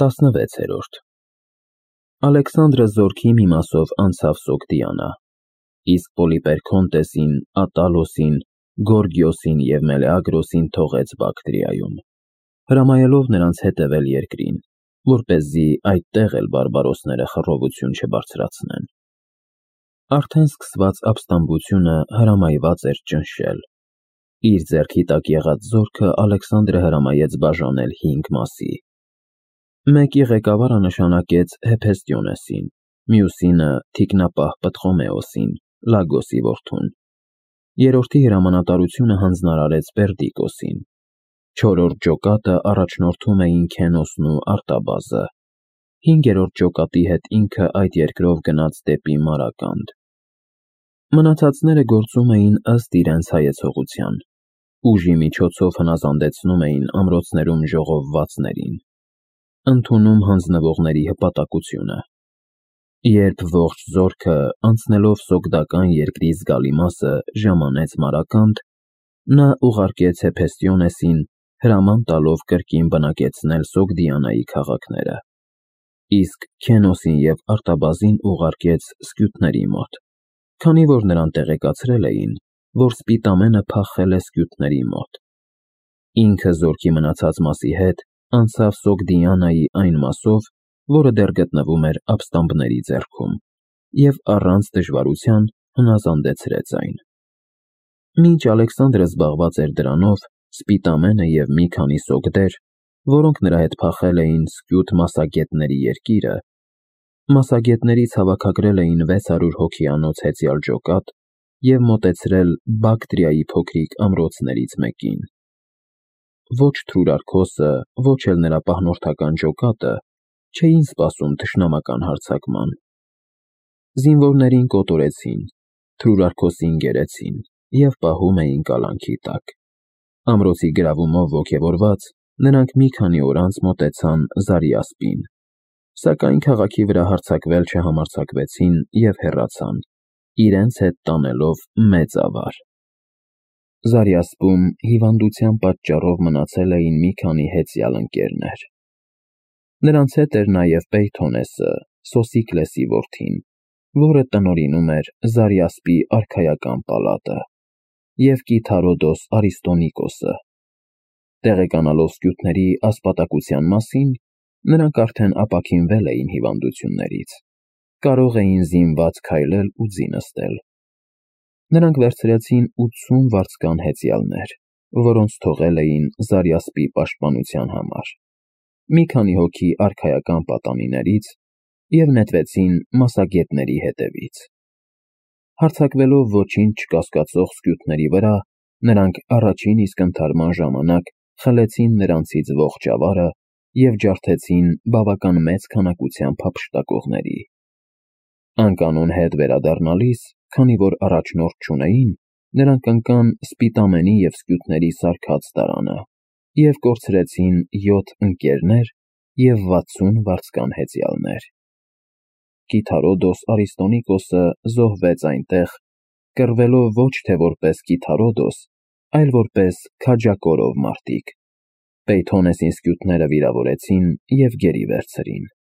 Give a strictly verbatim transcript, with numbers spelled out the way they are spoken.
տասնվեցերորդ Ալեքսանդրը զորքի մի մասով անցավ Սոգդիանա, իսկ Պոլիպերքոնտեսին, Ատալոսին, Գորգիոսին և Մելեագրոսին թողեց Բակտրիայում, հրամայելով նրանց հետևել երկրին, որպեսզի այդտեղ էլ բարբարոսները խռովություն չբարձրացնեն։ Արդեն սկսված ապստամբությունը հրամայված էր ճնշել։ Իր ձեռքի տակ եղած զորքը Ալեքսանդրը հրամայեց բաժանել հինգ մասի։ Մեկի ղեկավարը նշանակեց Հեփեստիոնեսին, մյուսինը թիկնապահ Պտղոմեոսին, Լագոսի որդուն, երրորդի հրամանատարությունը հանձնարարեց Պերդիկոսին, չորրորդ ջոկատը առաջնորդում էին Քենոսն ու Արտաբազը, հինգերորդ ջոկատի հետ ինքը այդ երկրով գնաց դեպի Մարականդ։ Մնացածները գործում էին ըստ իրենց հայեցողության, ուժի միջոցով հնազանդեցնում էին ամրոցներում ժողովվածներին, ընդունում հանձնվողների հպատակությունը։ Երբ ողջ զորքը, անցնելով Սոգդական երկրի զգալի մասը, ժամանեց Մարականդ, նա ուղարկեց Հեփեստիոնեսին, հրաման տալով կրկին բնակեցնել Սոգդիանայի քաղաքները, իսկ Քենոսին և Արտաբազին ուղարկեց Սկյութների մոտ, քանի որ նրան տեղեկացրել էին, որ Սպիտամենը փախել է Սկյութների մոտ։ Ինքը զորքի մնացած մասի հետ անցավ Սոգդիանայի այն մասով, որը դեռ գտնվում էր ապստամբների ձեռքում, և առանց դժվարության հնազանդեցրեց այն։ Մինչ Ալեքսանդրը զբաղված էր դրանով, Սպիտամենը և մի քանի սոգդեր, որոնք նրա հետ փախել էին Սկյութ մասագետների երկիրը, մասագետներից հավաքագրել էին վեց հարյուր հոգիանոց հեծյալ ջոկատ և մոտեցրել Բակտրիայի փոքրիկ ամրոցներից մեկին։ Ոչ Թրուրարքոսը, ոչ էլ նրա պահնորդական ջոկատը չէին սպասում թշնամական հարձակման։ Զինվորներին կոտորեցին, Թրուրարքոսին գերեցին և պահում էին կալանքի տակ։ Ամրոցի գրավումով ոգևորված, նրանք մի քանի օր անց մոտեցան Զարիասպին, սակայն քաղաքի վրա հարձակվել չհամարձակվեցին և հեռացան, իրենց հետ տանելով մեծ ավար։ Զարիասպում հիվանդության պատճառով մնացել էին մի քանի հեծյալ ընկերներ։ Նրանց հետ էր նաև Պեյթոնեսը, Սոսիքլեսի որդին, որը տնօրինում էր Զարիասպի արքայական պալատը, և Կիթարոդոս Արիստոնիկոսը։ Տեղեկանալով սկյութների ասպատակության մասին, նրանք արդեն ապաքինվել էին հիվանդություններից, կարող էին զինված քայլել ու ձի նստել։ Նրանք վերցրեցին ութսուն վարձկան հեծյալներ, որոնց թողել էին Զարիասպի պաշտպանության համար, մի քանի հոգի արքայական պատանիներից և նետվեցին մասագետների հետևից։ Հարձակվելով ոչինչ չկասկածող սկյութների վրա, նրանք առաջին իսկ ընդհարման ժամանակ խլեցին նրանցից ողջ ավարը և ջարդեցին բավական մեծ քանակությամբ հափշտակողների։ Անկանոն հետ վերադառնալիս, քանի որ առաջնորդ չունեին, նրանք ընկան Սպիտամենի և սկյութների սարքած տարանը և կորցրեցին յոթ ընկերներ և վաթսուն վարձկան հեծյալներ։ Կիթարոդոս Արիստոնիկոսը զոհվեց այնտեղ, կռվելով ոչ թե որպես Կիթարոդոս, այլ որպես քաջակորով մարտիկ։ Պեյթոնեսին սկյութները վիրավորեցին և գերի վերցրին։